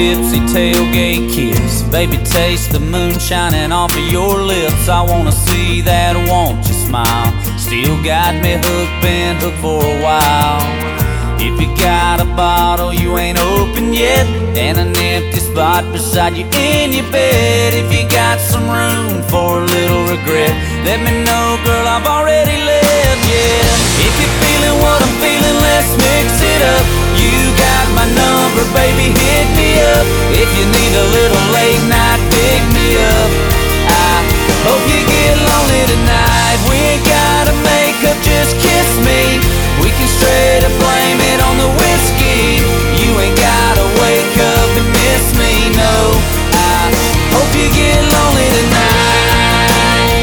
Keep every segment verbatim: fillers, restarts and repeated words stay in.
gypsy tailgate kiss. Baby, taste the moon shining off of your lips. I wanna see that, won't you smile? Still got me hooked, been hooked for a while. If you got a bottle you ain't opened yet, and an empty spot beside you in your bed, if you got some room for a little regret, let me know, girl, I've already left, yeah. If you're feeling what I'm feeling, let's mix it up. You got my number, baby, hit me up. If you need a little late night, pick me up. I hope you get lonely tonight. We ain't gotta make up, just kiss me. We can straight up blame it on the whiskey. You ain't gotta wake up and miss me, no. I hope you get lonely tonight.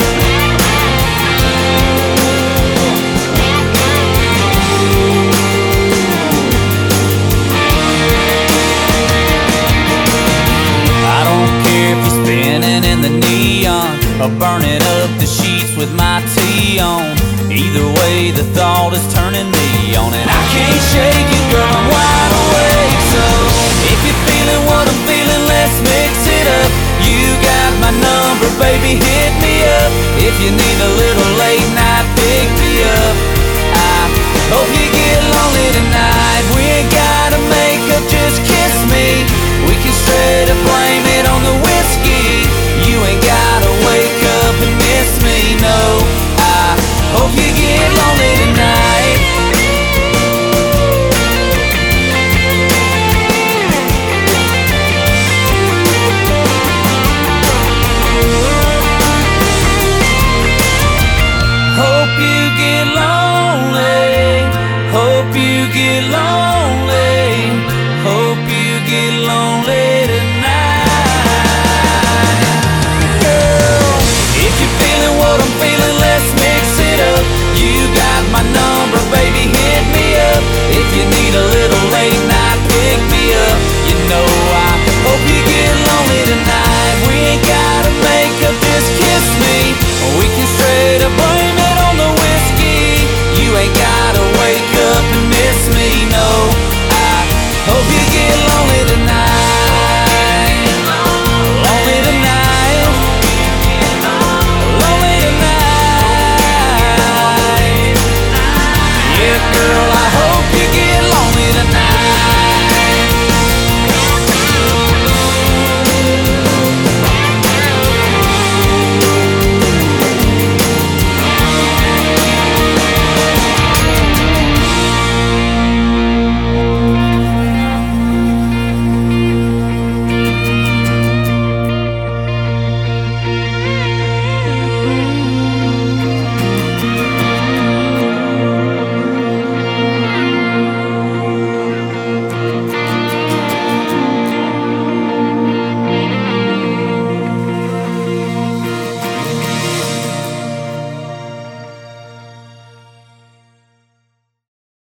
I don't care if you're spinning in the neon or burning up the sheets with my tea on. Either way, the thought is turning me on, and I can't shake it, girl, I'm wide awake. So if you're feeling what I'm feeling, let's mix it up. You got my number, baby, hit me up. If you need a little late night, pick me up. I hope you get lonely tonight. We ain't gotta make up, just kiss me. We can straight up blame it on the whiskey. You ain't gotta wake up and miss me, no. I hope you get lonely tonight. Hope you get lonely. Hope you get lonely.